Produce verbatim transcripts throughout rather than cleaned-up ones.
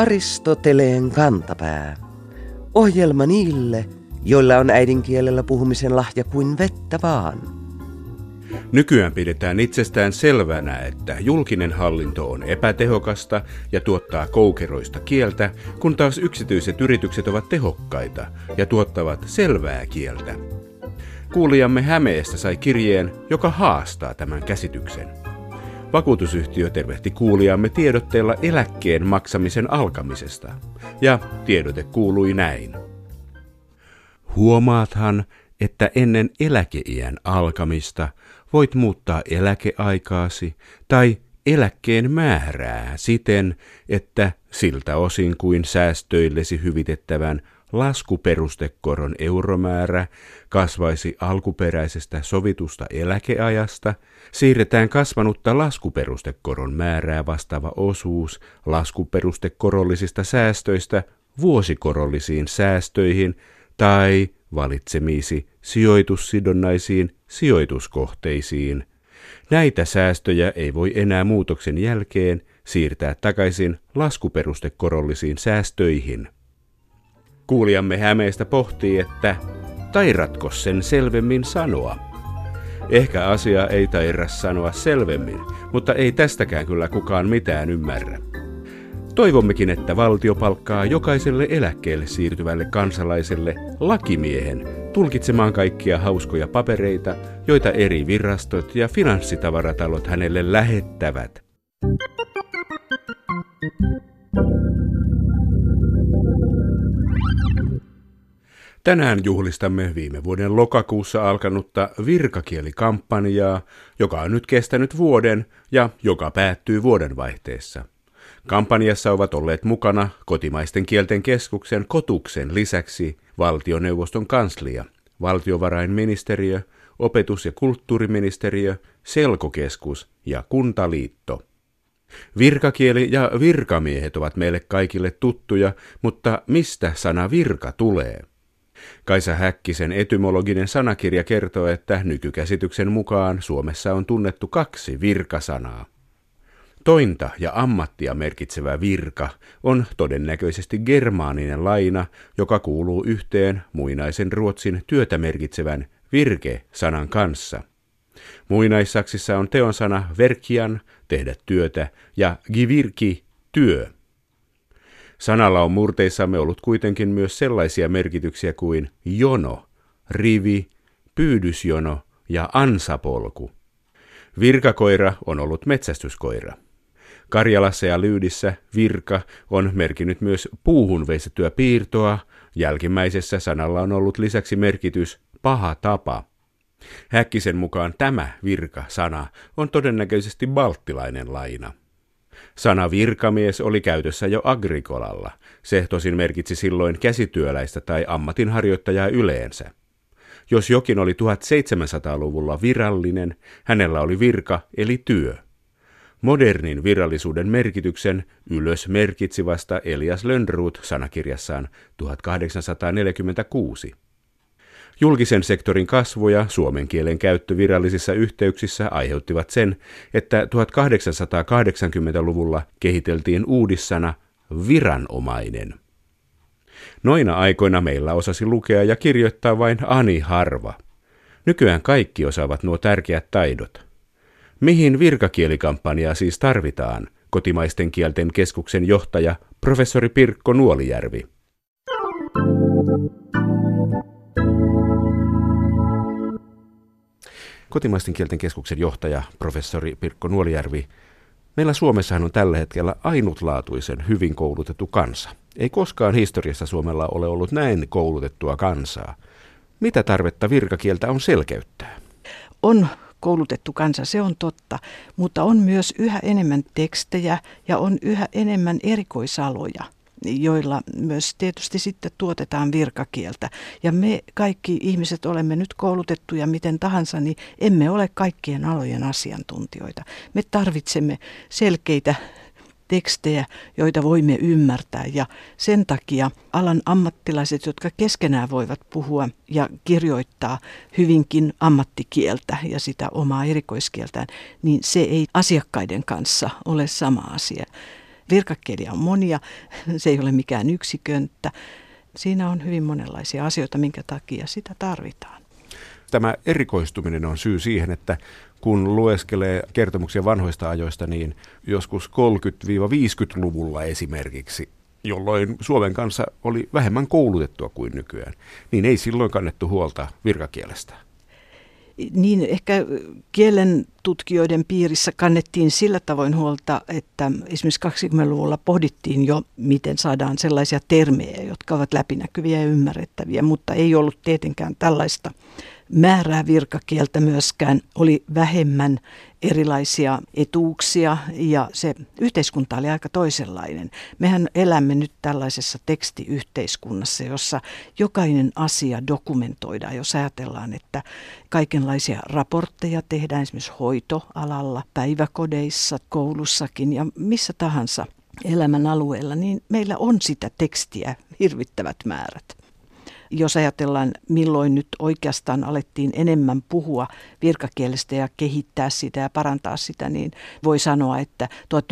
Aristoteleen kantapää. Ohjelma niille, joilla on äidinkielellä puhumisen lahja kuin vettä vaan. Nykyään pidetään itsestään selvänä, että julkinen hallinto on epätehokasta ja tuottaa koukeroista kieltä, kun taas yksityiset yritykset ovat tehokkaita ja tuottavat selvää kieltä. Kuulijamme Hämeestä sai kirjeen, joka haastaa tämän käsityksen. Vakuutusyhtiö tervehti kuulijamme tiedotteella eläkkeen maksamisen alkamisesta, ja tiedote kuului näin. Huomaathan, että ennen eläkeiän alkamista voit muuttaa eläkeaikaasi tai eläkkeen määrää siten, että siltä osin kuin säästöillesi hyvitettävän laskuperustekoron euromäärä kasvaisi alkuperäisestä sovitusta eläkeajasta, siirretään kasvanutta laskuperustekoron määrää vastaava osuus laskuperustekorollisista säästöistä vuosikorollisiin säästöihin tai valitsemiisi sijoitussidonnaisiin sijoituskohteisiin. Näitä säästöjä ei voi enää muutoksen jälkeen siirtää takaisin laskuperustekorollisiin säästöihin. Kuulijamme Hämeestä pohtii, että tairatko sen selvemmin sanoa? Ehkä asia ei taira sanoa selvemmin, mutta ei tästäkään kyllä kukaan mitään ymmärrä. Toivommekin, että valtio palkkaa jokaiselle eläkkeelle siirtyvälle kansalaiselle lakimiehen tulkitsemaan kaikkia hauskoja papereita, joita eri virastot ja finanssitavaratalot hänelle lähettävät. Tänään juhlistamme viime vuoden lokakuussa alkanutta virkakielikampanjaa, joka on nyt kestänyt vuoden ja joka päättyy vuodenvaihteessa. Kampanjassa ovat olleet mukana Kotimaisten kielten keskuksen Kotuksen lisäksi valtioneuvoston kanslia, valtiovarainministeriö, opetus- ja kulttuuriministeriö, Selkokeskus ja Kuntaliitto. Virkakieli ja virkamiehet ovat meille kaikille tuttuja, mutta mistä sana virka tulee? Kaisa Häkkisen etymologinen sanakirja kertoo, että nykykäsityksen mukaan Suomessa on tunnettu kaksi virkasanaa. Tointa ja ammattia merkitsevä virka on todennäköisesti germaaninen laina, joka kuuluu yhteen muinaisen ruotsin työtä merkitsevän virke-sanan kanssa. Muinaissaksissa on teonsana verkian, tehdä työtä, ja givirki, työ. Sanalla on murteissamme ollut kuitenkin myös sellaisia merkityksiä kuin jono, rivi, pyydysjono ja ansapolku. Virkakoira on ollut metsästyskoira. Karjalassa ja Lyydissä virka on merkinnyt myös puuhun veistettyä piirtoa, jälkimmäisessä sanalla on ollut lisäksi merkitys paha tapa. Häkkisen mukaan tämä virka-sana on todennäköisesti balttilainen laina. Sana virkamies oli käytössä jo Agrikolalla. Se tosin merkitsi silloin käsityöläistä tai ammatinharjoittajaa yleensä. Jos jokin oli tuhatseitsemänsataaluvulla virallinen, hänellä oli virka eli työ. Modernin virallisuuden merkityksen ylös merkitsi vasta Elias Lönnrot sanakirjassaan tuhatkahdeksansataaneljäkymmentäkuusi. Julkisen sektorin kasvu ja suomen kielen käyttö virallisissa yhteyksissä aiheuttivat sen, että tuhatkahdeksansataakahdeksankymmentäluvulla kehiteltiin uudissana viranomainen. Noina aikoina meillä osasi lukea ja kirjoittaa vain ani harva. Nykyään kaikki osaavat nuo tärkeät taidot. Mihin virkakielikampanjaa siis tarvitaan, Kotimaisten kielten keskuksen johtaja professori Pirkko Nuolijärvi? Kotimaisten kielten keskuksen johtaja professori Pirkko Nuolijärvi. Meillä Suomessahan on tällä hetkellä ainutlaatuisen hyvin koulutettu kansa. Ei koskaan historiassa Suomella ole ollut näin koulutettua kansaa. Mitä tarvetta virkakieltä on selkeyttää? On koulutettu kansa, se on totta, mutta on myös yhä enemmän tekstejä ja on yhä enemmän erikoisaloja, joilla myös tietysti sitten tuotetaan virkakieltä. Ja me kaikki ihmiset olemme nyt koulutettuja miten tahansa, niin emme ole kaikkien alojen asiantuntijoita. Me tarvitsemme selkeitä tekstejä, joita voimme ymmärtää, ja sen takia alan ammattilaiset, jotka keskenään voivat puhua ja kirjoittaa hyvinkin ammattikieltä ja sitä omaa erikoiskieltään, niin se ei asiakkaiden kanssa ole sama asia. Virkakieliä on monia, se ei ole mikään yksikönttä. Siinä on hyvin monenlaisia asioita, minkä takia sitä tarvitaan. Tämä erikoistuminen on syy siihen, että kun lueskelee kertomuksia vanhoista ajoista, niin joskus kolmekymmentä-viisikymmentäluvulla esimerkiksi, jolloin Suomen kanssa oli vähemmän koulutettua kuin nykyään, niin ei silloin kannettu huolta virkakielestä. Niin ehkä kielen tutkijoiden piirissä kannettiin sillä tavoin huolta, että esimerkiksi kaksikymmentäluvulla pohdittiin jo, miten saadaan sellaisia termejä, jotka ovat läpinäkyviä ja ymmärrettäviä, mutta ei ollut tietenkään tällaista määrää virkakieltä myöskään. Oli vähemmän erilaisia etuuksia ja se yhteiskunta oli aika toisenlainen. Mehän elämme nyt tällaisessa tekstiyhteiskunnassa, jossa jokainen asia dokumentoidaan, jos ajatellaan, että kaikenlaisia raportteja tehdään esimerkiksi hoitoalalla, päiväkodeissa, koulussakin ja missä tahansa elämän alueella, niin meillä on sitä tekstiä hirvittävät määrät. Jos ajatellaan, milloin nyt oikeastaan alettiin enemmän puhua virkakielestä ja kehittää sitä ja parantaa sitä, niin voi sanoa, että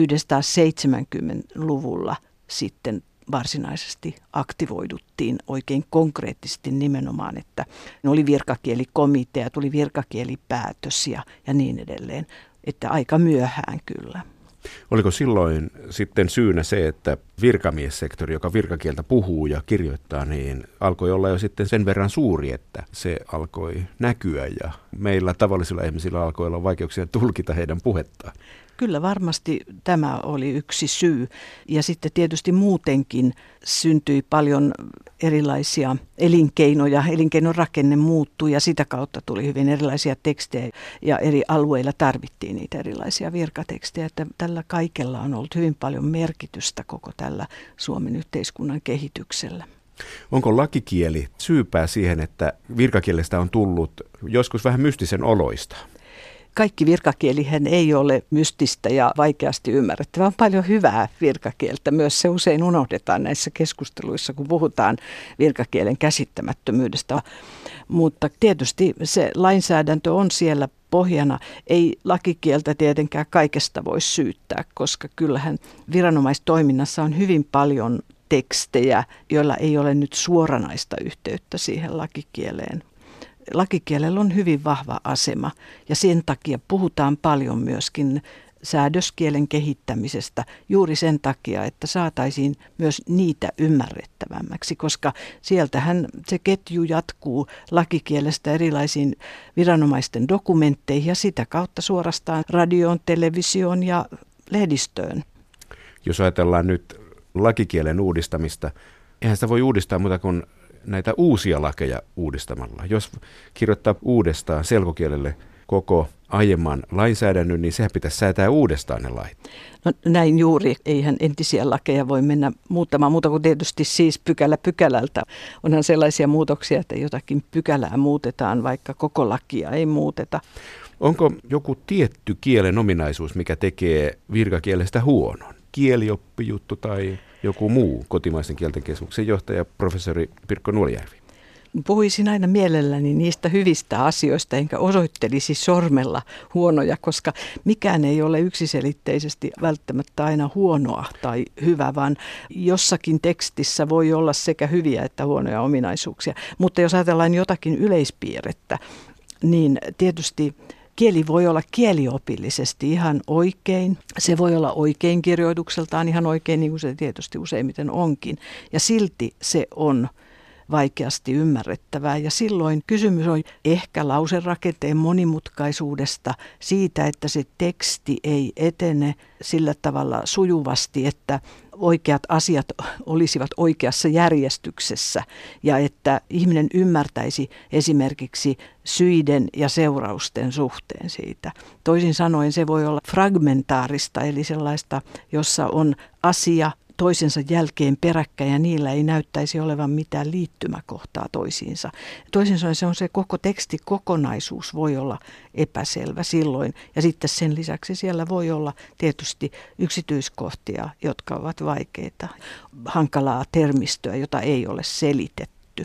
tuhatyhdeksänsataaseitsemänkymmentäluvulla sitten varsinaisesti aktivoiduttiin oikein konkreettisesti nimenomaan, että oli virkakielikomitea, tuli virkakielipäätös ja, ja niin edelleen, että aika myöhään kyllä. Oliko silloin sitten syynä se, että virkamiessektori, joka virkakieltä puhuu ja kirjoittaa, niin alkoi olla jo sitten sen verran suuri, että se alkoi näkyä ja meillä tavallisilla ihmisillä alkoi olla vaikeuksia tulkita heidän puhettaan? Kyllä varmasti tämä oli yksi syy. Ja sitten tietysti muutenkin syntyi paljon erilaisia elinkeinoja. Elinkeinon rakenne muuttui ja sitä kautta tuli hyvin erilaisia tekstejä ja eri alueilla tarvittiin niitä erilaisia virkatekstejä. Että tällä kaikella on ollut hyvin paljon merkitystä koko tällä Suomen yhteiskunnan kehityksellä. Onko lakikieli syypää siihen, että virkakielestä on tullut joskus vähän mystisen oloista? Kaikki virkakielihän ei ole mystistä ja vaikeasti ymmärrettävää. On paljon hyvää virkakieltä. Myös se usein unohdetaan näissä keskusteluissa, kun puhutaan virkakielen käsittämättömyydestä. Mutta tietysti se lainsäädäntö on siellä pohjana. Ei lakikieltä tietenkään kaikesta voi syyttää, koska kyllähän viranomaistoiminnassa on hyvin paljon tekstejä, joilla ei ole nyt suoranaista yhteyttä siihen lakikieleen. Lakikielellä on hyvin vahva asema ja sen takia puhutaan paljon myöskin säädöskielen kehittämisestä juuri sen takia, että saataisiin myös niitä ymmärrettävämmäksi, koska sieltähän se ketju jatkuu lakikielestä erilaisiin viranomaisten dokumentteihin ja sitä kautta suorastaan radioon, televisioon ja lehdistöön. Jos ajatellaan nyt lakikielen uudistamista, eihän sitä voi uudistaa muuta kuin näitä uusia lakeja uudistamalla. Jos kirjoittaa uudestaan selkokielelle koko aiemman lainsäädännön, niin sehän pitäisi säätää uudestaan ne lait. No näin juuri. Eihän entisiä lakeja voi mennä muuttamaan muuta kuin tietysti siis pykälä pykälältä. Onhan sellaisia muutoksia, että jotakin pykälää muutetaan, vaikka koko lakia ei muuteta. Onko joku tietty kielen ominaisuus, mikä tekee virkakielestä huonon? Kielioppijuttu tai joku muu kotimaisen kielten keskuksen johtaja, professori Pirkko Nuolijärvi? Puhuisin aina mielelläni niistä hyvistä asioista, enkä osoittelisi sormella huonoja, koska mikään ei ole yksiselitteisesti välttämättä aina huonoa tai hyvä, vaan jossakin tekstissä voi olla sekä hyviä että huonoja ominaisuuksia. Mutta jos ajatellaan jotakin yleispiirrettä, niin tietysti kieli voi olla kieliopillisesti ihan oikein. Se voi olla oikein kirjoitukseltaan ihan oikein, niin kuin se tietysti useimmiten onkin. Ja silti se on vaikeasti ymmärrettävää. Ja silloin kysymys on ehkä lauserakenteen monimutkaisuudesta, siitä, että se teksti ei etene sillä tavalla sujuvasti, että oikeat asiat olisivat oikeassa järjestyksessä ja että ihminen ymmärtäisi esimerkiksi syiden ja seurausten suhteen siitä. Toisin sanoen se voi olla fragmentaarista, eli sellaista, jossa on asia toisensa jälkeen peräkkäin ja niillä ei näyttäisi olevan mitään liittymäkohtaa toisiinsa. Toisin sanoen se on se koko tekstikokonaisuus voi olla epäselvä silloin ja sitten sen lisäksi siellä voi olla tietysti yksityiskohtia, jotka ovat vaikeita, hankalaa termistöä, jota ei ole selitetty.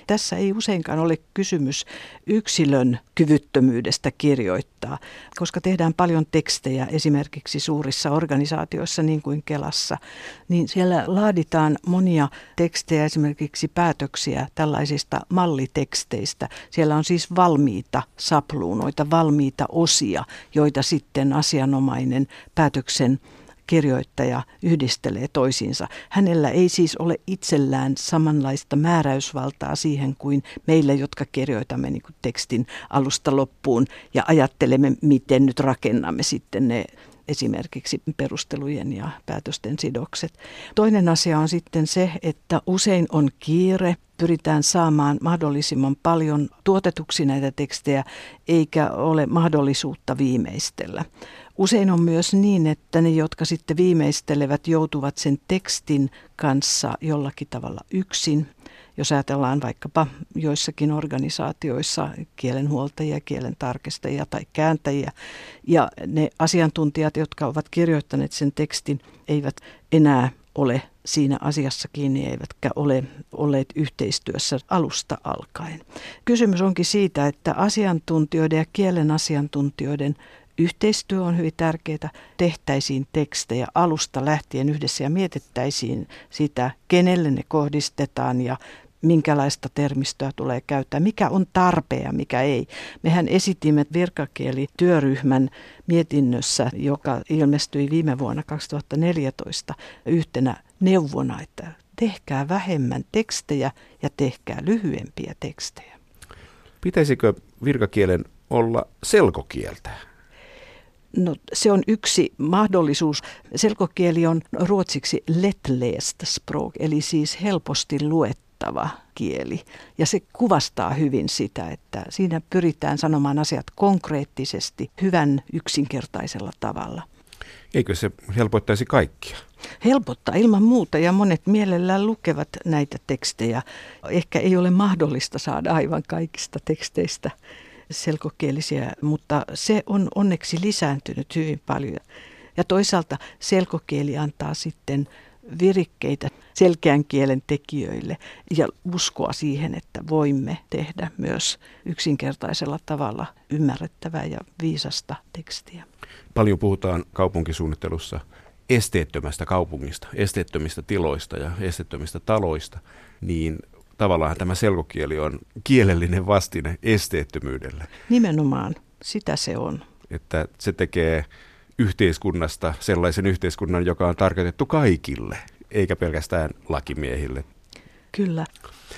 Tässä ei useinkaan ole kysymys yksilön kyvyttömyydestä kirjoittaa, koska tehdään paljon tekstejä esimerkiksi suurissa organisaatioissa niin kuin Kelassa, niin siellä laaditaan monia tekstejä, esimerkiksi päätöksiä tällaisista malliteksteistä. Siellä on siis valmiita sapluunoita, valmiita osia, joita sitten asianomainen päätöksen kirjoittaja yhdistelee toisiinsa. Hänellä ei siis ole itsellään samanlaista määräysvaltaa siihen kuin meillä, jotka kirjoitamme niin kuin tekstin alusta loppuun ja ajattelemme, miten nyt rakennamme sitten ne esimerkiksi perustelujen ja päätösten sidokset. Toinen asia on sitten se, että usein on kiire. Pyritään saamaan mahdollisimman paljon tuotetuksi näitä tekstejä, eikä ole mahdollisuutta viimeistellä. Usein on myös niin, että ne, jotka sitten viimeistelevät, joutuvat sen tekstin kanssa jollakin tavalla yksin. Jos ajatellaan vaikkapa joissakin organisaatioissa kielenhuoltajia, kielen tarkistajia tai kääntäjiä, ja ne asiantuntijat, jotka ovat kirjoittaneet sen tekstin, eivät enää ole siinä asiassa kiinni, eivätkä ole olleet yhteistyössä alusta alkaen. Kysymys onkin siitä, että asiantuntijoiden ja kielen asiantuntijoiden yhteistyö on hyvin tärkeää. Tehtäisiin tekstejä alusta lähtien yhdessä ja mietittäisiin sitä, kenelle ne kohdistetaan ja minkälaista termistöä tulee käyttää, mikä on tarpeen ja mikä ei. Mehän esitimme virkakielityöryhmän mietinnössä, joka ilmestyi viime vuonna kaksituhattaneljätoista yhtenä neuvona, että tehkää vähemmän tekstejä ja tehkää lyhyempiä tekstejä. Pitäisikö virkakielen olla selkokieltä? No, se on yksi mahdollisuus. Selkokieli on ruotsiksi lättläst språk, eli siis helposti luettava kieli. Ja se kuvastaa hyvin sitä, että siinä pyritään sanomaan asiat konkreettisesti, hyvän yksinkertaisella tavalla. Eikö se helpottaisi kaikkia? Helpottaa ilman muuta, ja monet mielellään lukevat näitä tekstejä. Ehkä ei ole mahdollista saada aivan kaikista teksteistä selkokielisiä, mutta se on onneksi lisääntynyt hyvin paljon. Ja toisaalta selkokieli antaa sitten virikkeitä selkeän kielen tekijöille ja uskoa siihen, että voimme tehdä myös yksinkertaisella tavalla ymmärrettävää ja viisasta tekstiä. Paljon puhutaan kaupunkisuunnittelussa esteettömästä kaupungista, esteettömistä tiloista ja esteettömistä taloista, niin tavallaan tämä selkokieli on kielellinen vastine esteettömyydelle. Nimenomaan, sitä se on. Että se tekee yhteiskunnasta sellaisen yhteiskunnan, joka on tarkoitettu kaikille, eikä pelkästään lakimiehille. Kyllä.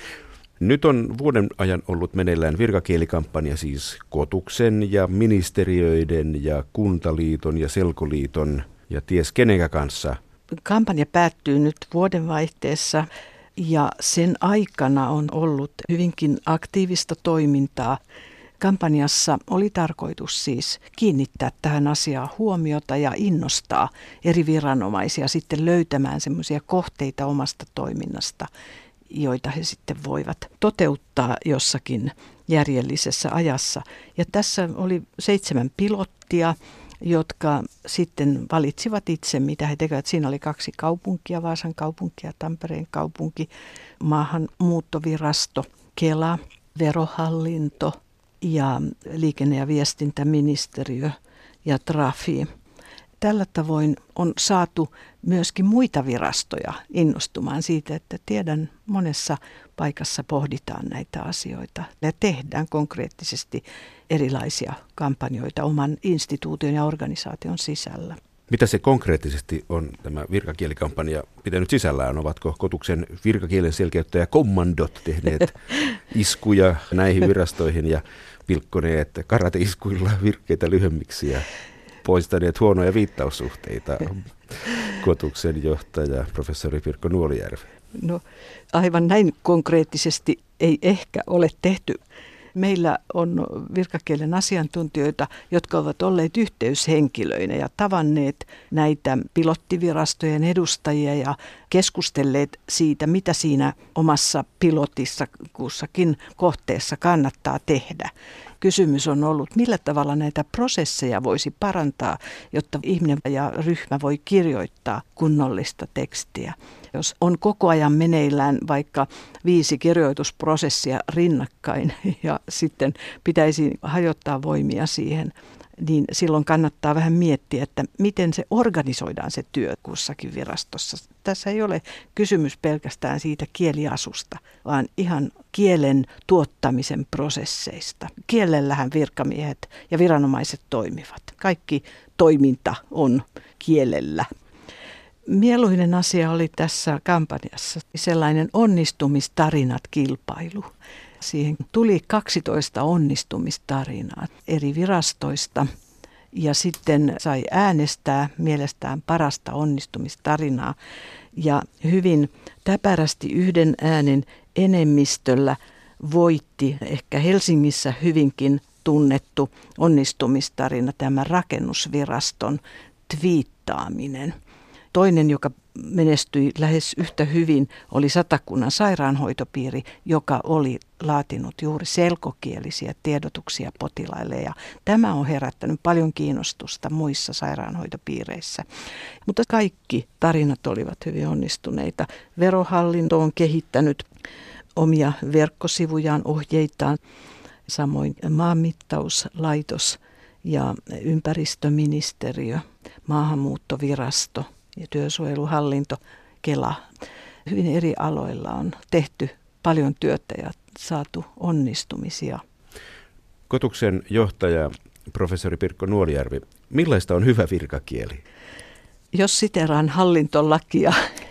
Nyt on vuoden ajan ollut meneillään virkakielikampanja, siis Kotuksen ja ministeriöiden ja Kuntaliiton ja Selkoliiton ja ties kenenkä kanssa. Kampanja päättyy nyt vuodenvaihteessa. Ja sen aikana on ollut hyvinkin aktiivista toimintaa. Kampanjassa oli tarkoitus siis kiinnittää tähän asiaan huomiota ja innostaa eri viranomaisia sitten löytämään semmoisia kohteita omasta toiminnasta, joita he sitten voivat toteuttaa jossakin järjellisessä ajassa. Ja tässä oli seitsemän pilottia, jotka sitten valitsivat itse, mitä he tekevät. Siinä oli kaksi kaupunkia, Vaasan kaupunki ja Tampereen kaupunki, maahanmuuttovirasto, Kela, verohallinto ja liikenne- ja viestintäministeriö ja Trafi. Tällä tavoin on saatu myöskin muita virastoja innostumaan siitä, että tiedän monessa paikassa pohditaan näitä asioita ja tehdään konkreettisesti erilaisia kampanjoita oman instituution ja organisaation sisällä. Mitä se konkreettisesti on tämä virkakielikampanja pitänyt sisällään? Ovatko Kotuksen virkakielen selkeyttäjä kommandot tehneet iskuja näihin virastoihin ja pilkkoneet karateiskuilla virkkeitä lyhyemmiksi ja poistaneet huonoja viittaussuhteita? Kotuksen johtaja professori Pirkko Nuolijärvi. No aivan näin konkreettisesti ei ehkä ole tehty. Meillä on virkakielen asiantuntijoita, jotka ovat olleet yhteyshenkilöinä ja tavanneet näitä pilottivirastojen edustajia ja keskustelleet siitä, mitä siinä omassa pilotissa kussakin kohteessa kannattaa tehdä. kysymys on ollut, millä tavalla näitä prosesseja voisi parantaa, jotta ihminen ja ryhmä voi kirjoittaa kunnollista tekstiä. Jos on koko ajan meneillään vaikka viisi kirjoitusprosessia rinnakkain ja sitten pitäisi hajottaa voimia siihen, niin silloin kannattaa vähän miettiä, että miten se organisoidaan se työ kussakin virastossa. Tässä ei ole kysymys pelkästään siitä kieliasusta, vaan ihan kielen tuottamisen prosesseista. Kielellähän virkamiehet ja viranomaiset toimivat. Kaikki toiminta on kielellä. Mieluinen asia oli tässä kampanjassa sellainen onnistumistarinat-kilpailu. Siihen tuli kaksitoista onnistumistarinaa eri virastoista ja sitten sai äänestää mielestään parasta onnistumistarinaa. Ja hyvin täpärästi yhden äänen enemmistöllä voitti ehkä Helsingissä hyvinkin tunnettu onnistumistarina, tämä rakennusviraston twiittaaminen. Toinen, joka menestyi lähes yhtä hyvin, oli Satakunnan sairaanhoitopiiri, joka oli laatinut juuri selkokielisiä tiedotuksia potilaille. Ja tämä on herättänyt paljon kiinnostusta muissa sairaanhoitopiireissä. Mutta kaikki tarinat olivat hyvin onnistuneita. Verohallinto on kehittänyt omia verkkosivujaan, ohjeitaan, samoin maanmittauslaitos ja ympäristöministeriö, maahanmuuttovirasto ja työsuojeluhallinto, Kela. Hyvin eri aloilla on tehty paljon työtä ja saatu onnistumisia. Kotuksen johtaja, professori Pirkko Nuolijärvi, millaista on hyvä virkakieli? Jos siteraan hallintolakia,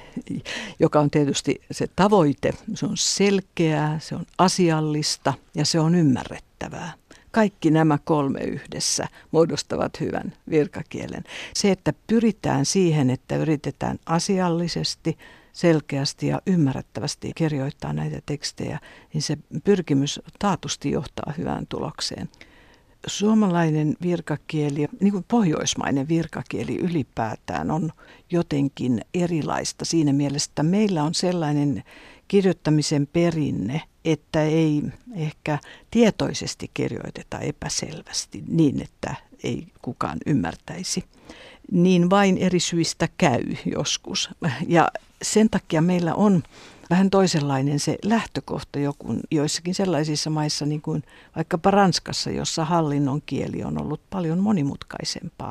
joka on tietysti se tavoite, se on selkeää, se on asiallista ja se on ymmärrettävää. Kaikki nämä kolme yhdessä muodostavat hyvän virkakielen. Se, että pyritään siihen, että yritetään asiallisesti, selkeästi ja ymmärrettävästi kirjoittaa näitä tekstejä, niin se pyrkimys taatusti johtaa hyvään tulokseen. Suomalainen virkakieli, niin kuin pohjoismainen virkakieli ylipäätään, on jotenkin erilaista siinä mielessä, että meillä on sellainen kirjoittamisen perinne, että ei ehkä tietoisesti kirjoiteta epäselvästi niin, että ei kukaan ymmärtäisi. Niin vain eri syistä käy joskus. Ja sen takia meillä on vähän toisenlainen se lähtökohta joku, joissakin sellaisissa maissa, niin kuin vaikkapa Ranskassa, jossa hallinnon kieli on ollut paljon monimutkaisempaa.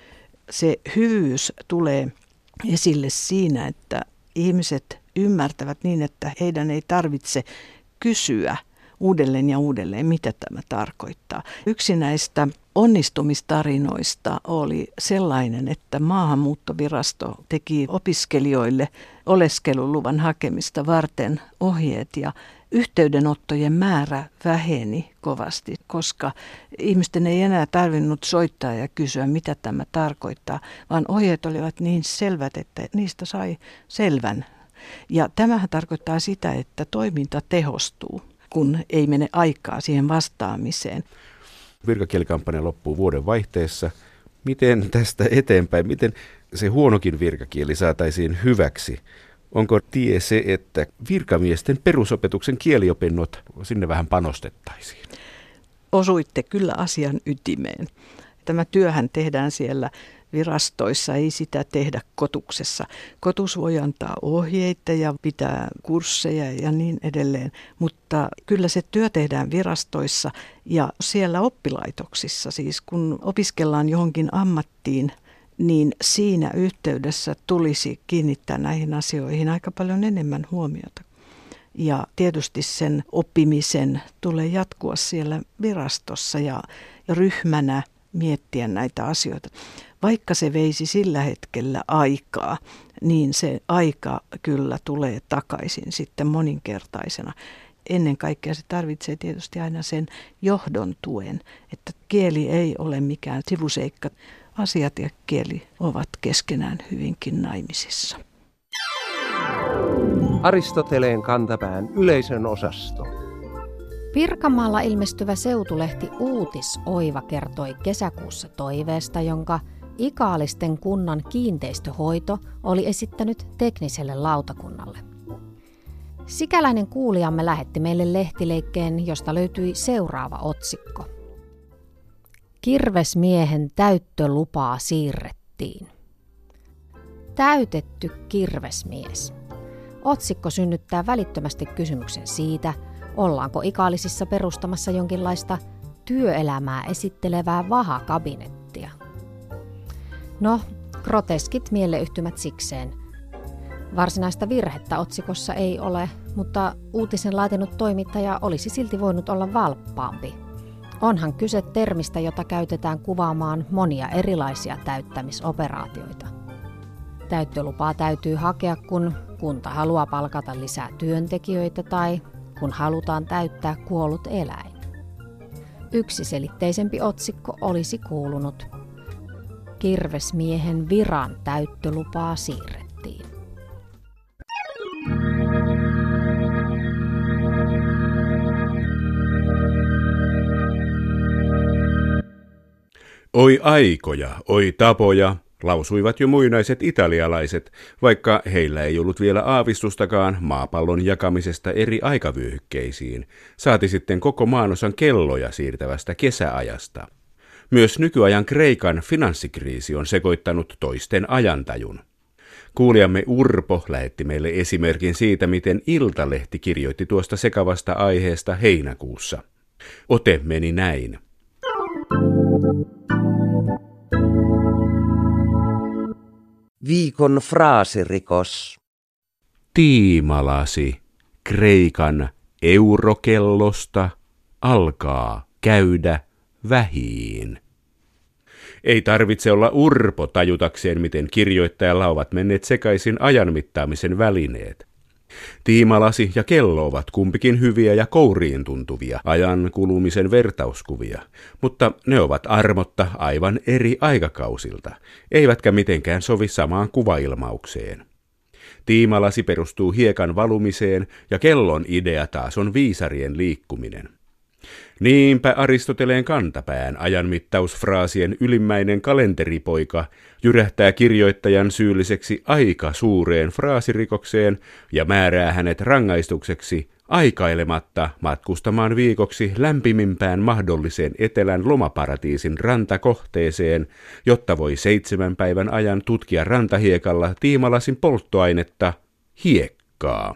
Se hyvyys tulee esille siinä, että ihmiset ymmärtävät niin, että heidän ei tarvitse kysyä uudelleen ja uudelleen, mitä tämä tarkoittaa. Yksi näistä onnistumistarinoista oli sellainen, että maahanmuuttovirasto teki opiskelijoille oleskeluluvan hakemista varten ohjeet ja yhteydenottojen määrä väheni kovasti, koska ihmisten ei enää tarvinnut soittaa ja kysyä, mitä tämä tarkoittaa, vaan ohjeet olivat niin selvät, että niistä sai selvän. Ja tämähän tarkoittaa sitä, että toiminta tehostuu, kun ei mene aikaa siihen vastaamiseen. Virkakielikampanja loppuu vuoden vaihteessa. Miten tästä eteenpäin, miten se huonokin virkakieli saataisiin hyväksi? Onko tie se, että virkamiesten perusopetuksen kieliopinnot sinne vähän panostettaisiin? Osuitte kyllä asian ytimeen. Tämä työhän tehdään siellä virastoissa, ei sitä tehdä Kotuksessa. Kotus voi antaa ohjeita ja pitää kursseja ja niin edelleen, mutta kyllä se työ tehdään virastoissa ja siellä oppilaitoksissa. Siis kun opiskellaan johonkin ammattiin, niin siinä yhteydessä tulisi kiinnittää näihin asioihin aika paljon enemmän huomiota. Ja tietysti sen oppimisen tulee jatkua siellä virastossa ja ryhmänä miettiä näitä asioita. Vaikka se veisi sillä hetkellä aikaa, niin se aika kyllä tulee takaisin sitten moninkertaisena. Ennen kaikkea se tarvitsee tietysti aina sen johdon tuen, että kieli ei ole mikään sivuseikka. Asiat ja kieli ovat keskenään hyvinkin naimisissa. Aristoteleen kantapään yleisön osasto. Pirkanmaalla ilmestyvä seutulehti Uutisoiva kertoi kesäkuussa toiveesta, jonka Ikaalisten kunnan kiinteistöhoito oli esittänyt tekniselle lautakunnalle. Sikäläinen kuulijamme lähetti meille lehtileikkeen, josta löytyi seuraava otsikko. Kirvesmiehen täyttölupaa siirrettiin. Täytetty kirvesmies. Otsikko synnyttää välittömästi kysymyksen siitä, ollaanko Ikaalisissa perustamassa jonkinlaista työelämää esittelevää vahakabinettia. No, groteskit mieleyhtymät sikseen. Varsinaista virhettä otsikossa ei ole, mutta uutisen laatinut toimittaja olisi silti voinut olla valppaampi. Onhan kyse termistä, jota käytetään kuvaamaan monia erilaisia täyttämisoperaatioita. Täyttölupaa täytyy hakea, kun kunta haluaa palkata lisää työntekijöitä tai kun halutaan täyttää kuollut eläin. Yksiselitteisempi otsikko olisi kuulunut: Kirvesmiehen viran täyttölupaa siirrettiin. Oi aikoja, oi tapoja, lausuivat jo muinaiset italialaiset, vaikka heillä ei ollut vielä aavistustakaan maapallon jakamisesta eri aikavyöhykkeisiin, saati sitten koko maanosan kelloja siirtävästä kesäajasta. Myös nykyajan Kreikan finanssikriisi on sekoittanut toisten ajantajun. Kuulijamme Urpo lähetti meille esimerkin siitä, miten Iltalehti kirjoitti tuosta sekavasta aiheesta heinäkuussa. Ote meni näin. Viikon fraasirikos. Tiimalasi Kreikan eurokellosta alkaa käydä vähiin. Ei tarvitse olla Urpo tajutakseen, miten kirjoittajalla ovat menneet sekaisin ajan mittaamisen välineet. Tiimalasi ja kello ovat kumpikin hyviä ja kouriin tuntuvia ajan kulumisen vertauskuvia, mutta ne ovat armotta aivan eri aikakausilta, eivätkä mitenkään sovi samaan kuvailmaukseen. Tiimalasi perustuu hiekan valumiseen ja kellon idea taas on viisarien liikkuminen. Niinpä Aristoteleen kantapään ajanmittausfraasien ylimmäinen kalenteripoika jyrähtää kirjoittajan syylliseksi aika suureen fraasirikokseen ja määrää hänet rangaistukseksi aikailematta matkustamaan viikoksi lämpimimpään mahdolliseen etelän lomaparatiisin rantakohteeseen, jotta voi seitsemän päivän ajan tutkia rantahiekalla tiimalasin polttoainetta, hiekkaa.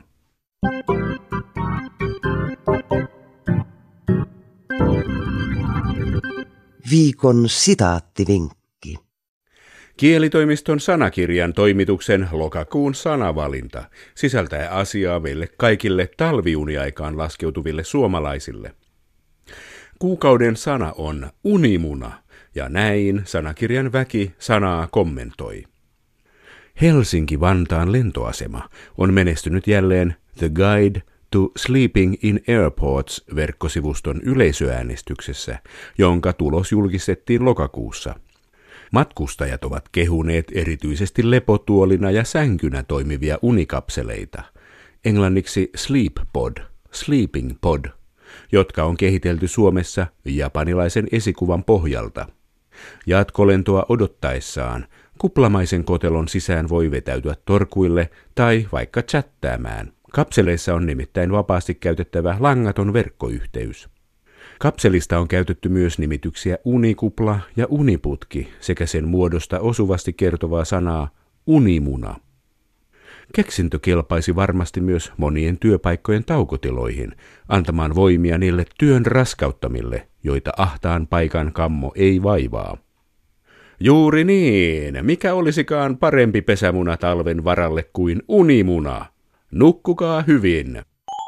Viikon sitaattivinkki. Kielitoimiston sanakirjan toimituksen lokakuun sanavalinta sisältää asiaa meille kaikille talviuniaikaan laskeutuville suomalaisille. Kuukauden sana on unimuna, ja näin sanakirjan väki sanaa kommentoi. Helsinki-Vantaan lentoasema on menestynyt jälleen The Guide to Sleeping in Airports -verkkosivuston yleisöäänestyksessä, jonka tulos julkistettiin lokakuussa. Matkustajat ovat kehuneet erityisesti lepotuolina ja sänkynä toimivia unikapseleita, englanniksi Sleep Pod, Sleeping Pod, jotka on kehitelty Suomessa japanilaisen esikuvan pohjalta. Jatkolentoa odottaessaan kuplamaisen kotelon sisään voi vetäytyä torkuille tai vaikka chattaamaan. Kapseleissa on nimittäin vapaasti käytettävä langaton verkkoyhteys. Kapselista on käytetty myös nimityksiä unikupla ja uniputki sekä sen muodosta osuvasti kertovaa sanaa unimuna. Keksintö kelpaisi varmasti myös monien työpaikkojen taukotiloihin, antamaan voimia niille työn raskauttamille, joita ahtaan paikan kammo ei vaivaa. Juuri niin, mikä olisikaan parempi pesämuna talven varalle kuin unimuna? Nukkukaa hyvin!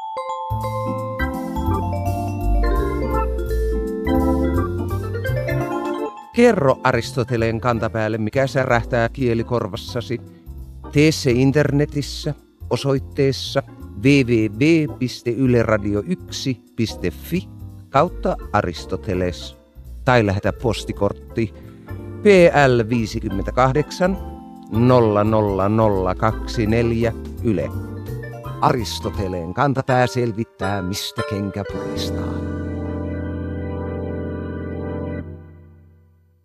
Kerro Aristoteleen kantapäälle, mikä särähtää kielikorvassasi. Tee se internetissä osoitteessa double-u double-u double-u piste yle radio yksi piste fi kautta Aristoteles tai lähetä postikortti P L viisikymmentäkahdeksan nolla nolla nolla kaksikymmentäneljä Yle. Aristoteleen kantapää selvittää, mistä kenkä puristaa.